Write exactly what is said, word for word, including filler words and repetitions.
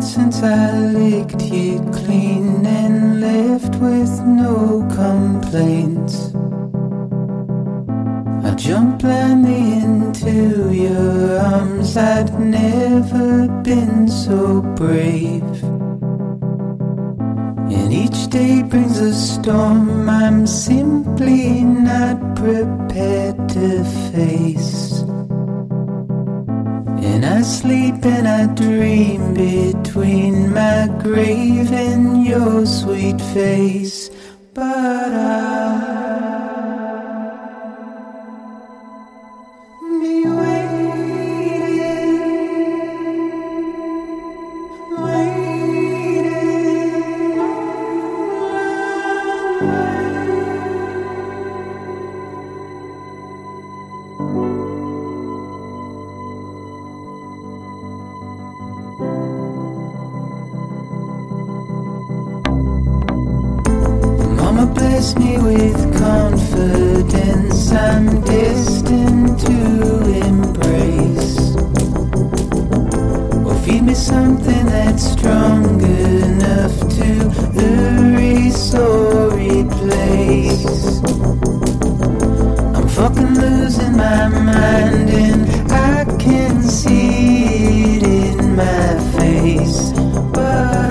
since I licked you clean and left with no complaints. I jumped blindly into your arms. I'd never been so brave. And each day brings a storm I'm simply not prepared to face. And I sleep and I dream between my grave and your sweet face. But I be waiting, waiting. Mama blessed me with confidence I'm destined to embrace. Or feed me something that's strong enough to erase or replace. I'm fucking losing my mind and I can see it in my face. But